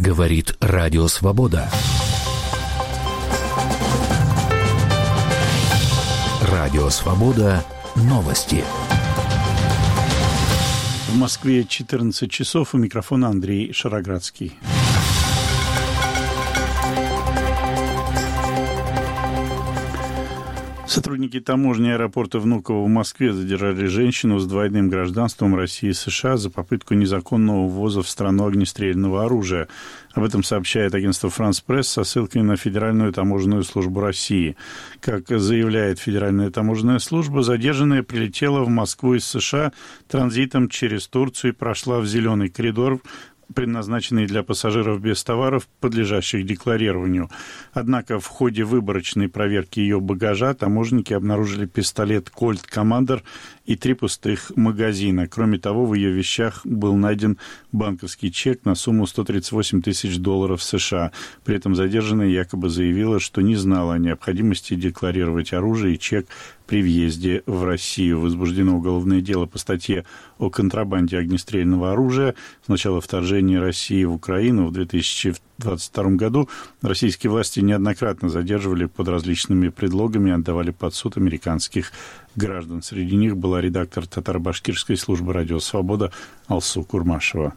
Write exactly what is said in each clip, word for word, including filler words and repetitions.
Говорит Радио Свобода. Радио Свобода. Новости. В Москве четырнадцать часов. У микрофона Андрей Шароградский. Сотрудники таможни аэропорта Внуково в Москве задержали женщину с двойным гражданством России и США за попытку незаконного ввоза в страну огнестрельного оружия. Об этом сообщает агентство «Франс Пресс» со ссылкой на Федеральную таможенную службу России. Как заявляет Федеральная таможенная служба, задержанная прилетела в Москву из США транзитом через Турцию и прошла в зеленый коридор, предназначенный для пассажиров без товаров, подлежащих декларированию. Однако в ходе выборочной проверки ее багажа таможенники обнаружили пистолет «Кольт Командер» и три пустых магазина. Кроме того, в ее вещах был найден банковский чек на сумму сто тридцать восемь тысяч долларов США. При этом задержанная якобы заявила, что не знала о необходимости декларировать оружие и чек при въезде в Россию. Возбуждено уголовное дело по статье о контрабанде огнестрельного оружия. С начала вторжения России в Украину в две тысячи двадцать втором году российские власти неоднократно задерживали под различными предлогами и отдавали под суд американских граждан. Среди них была редактор татаро-башкирской службы «Радио Свобода» Алсу Курмашева.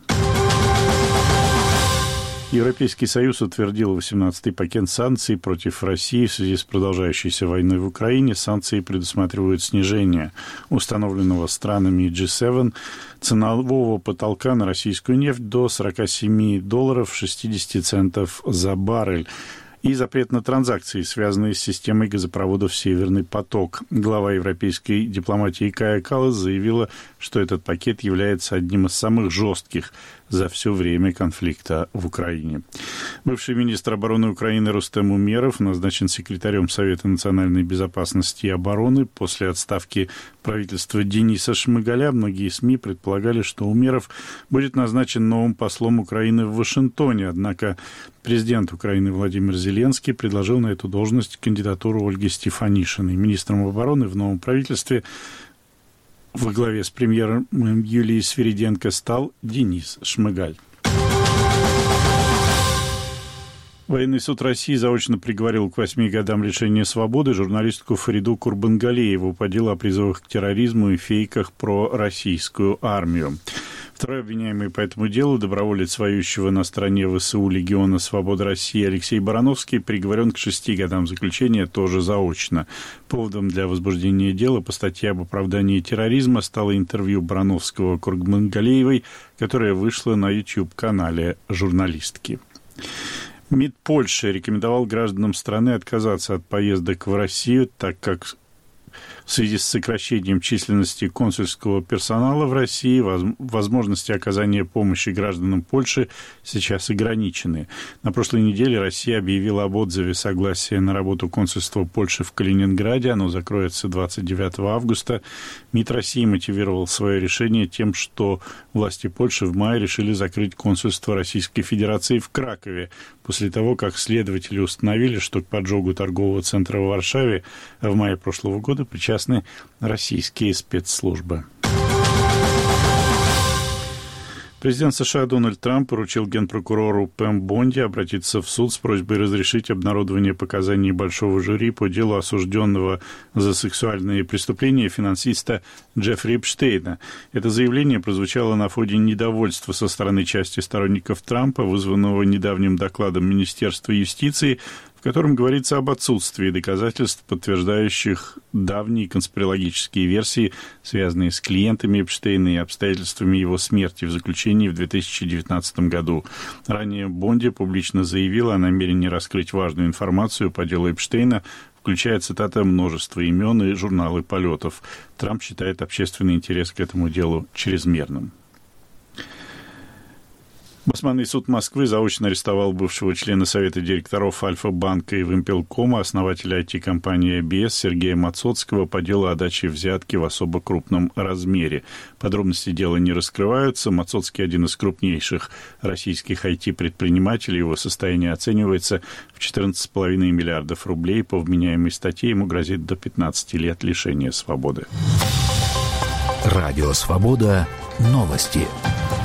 Европейский Союз утвердил восемнадцатый пакет санкций против России в связи с продолжающейся войной в Украине. Санкции предусматривают снижение установленного странами джи семь ценового потолка на российскую нефть до сорок семь долларов шестьдесят центов за баррель и запрет на транзакции, связанные с системой газопроводов «Северный поток». Глава европейской дипломатии Кая Каллас заявила, что этот пакет является одним из самых жестких за все время конфликта в Украине. Бывший министр обороны Украины Рустем Умеров назначен секретарем Совета национальной безопасности и обороны. После отставки правительства Дениса Шмыгаля многие СМИ предполагали, что Умеров будет назначен новым послом Украины в Вашингтоне. Однако президент Украины Владимир Зеленский предложил на эту должность кандидатуру Ольги Стефанишиной. Министром обороны в новом правительстве во главе с премьером Юлией Свириденко стал Денис Шмыгаль. Военный суд России заочно приговорил к восьми годам лишения свободы журналистку Фариду Курбангалееву по делу о призывах к терроризму и фейках про российскую армию. Второй обвиняемый по этому делу, доброволец, воюющего на стороне ВСУ Легиона Свободы России Алексей Барановский, приговорен к шести годам заключения, тоже заочно. Поводом для возбуждения дела по статье об оправдании терроризма стало интервью Барановского Курбангалеевой, которое вышло на YouTube-канале журналистки. МИД Польши рекомендовал гражданам страны отказаться от поездок в Россию, так как в связи с сокращением численности консульского персонала в России возможности оказания помощи гражданам Польши сейчас ограничены. На прошлой неделе Россия объявила об отзыве согласия на работу консульства Польши в Калининграде. Оно закроется двадцать девятого августа. МИД России мотивировал свое решение тем, что власти Польши в мае решили закрыть консульство Российской Федерации в Кракове, после того, как следователи установили, что к поджогу торгового центра в Варшаве в мае прошлого года причастны российские спецслужбы. Президент США Дональд Трамп поручил генпрокурору Пэм Бонди обратиться в суд с просьбой разрешить обнародование показаний большого жюри по делу осужденного за сексуальные преступления финансиста Джеффри Эпштейна. Это заявление прозвучало на фоне недовольства со стороны части сторонников Трампа, вызванного недавним докладом Министерства юстиции, в котором говорится об отсутствии доказательств, подтверждающих давние конспирологические версии, связанные с клиентами Эпштейна и обстоятельствами его смерти в заключении в две тысячи девятнадцатом году. Ранее Бонди публично заявила о намерении раскрыть важную информацию по делу Эпштейна, включая, цитата, множество имен и журналы полетов. Трамп считает общественный интерес к этому делу чрезмерным. Басманный суд Москвы заочно арестовал бывшего члена Совета директоров Альфа-банка и Вимпелкома, основателя ай ти-компании эй би эс Сергея Мацоцкого по делу о даче взятки в особо крупном размере. Подробности дела не раскрываются. Мацоцкий – один из крупнейших российских ай ти-предпринимателей. Его состояние оценивается в четырнадцать целых пять десятых миллиардов рублей. По вменяемой статье ему грозит до пятнадцати лет лишения свободы. Радио «Свобода». Новости.